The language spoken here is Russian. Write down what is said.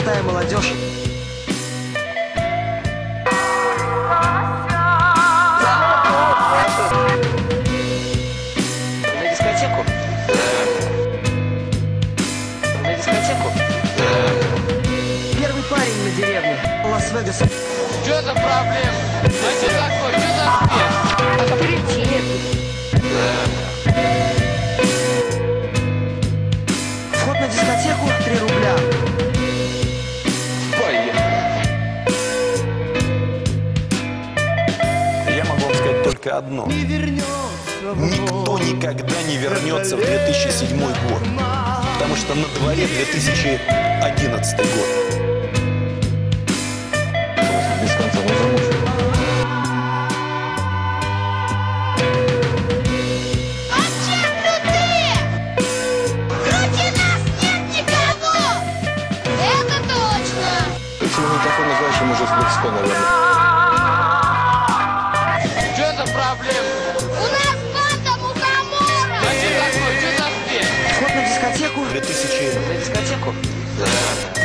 золотая молодежь. На дискотеку? На дискотеку? Первый парень на деревне, Лас-Вегаса. Что за проблема? А что такое? Что за спец? Вход на дискотеку 3 рубля. Я могу вам сказать только одно. Никто никогда не вернется в 2007 год. Потому что на дворе 2011 год. Без конца не замучу. Вообще крутые! Круче нас нет никого! Это точно! Если вы не такой называющий, уже с лексикой, наверное. Что за проблема? У нас банда мухомора! А что такое? Что за спец? Вход на дискотеку 2000... На дискотеку?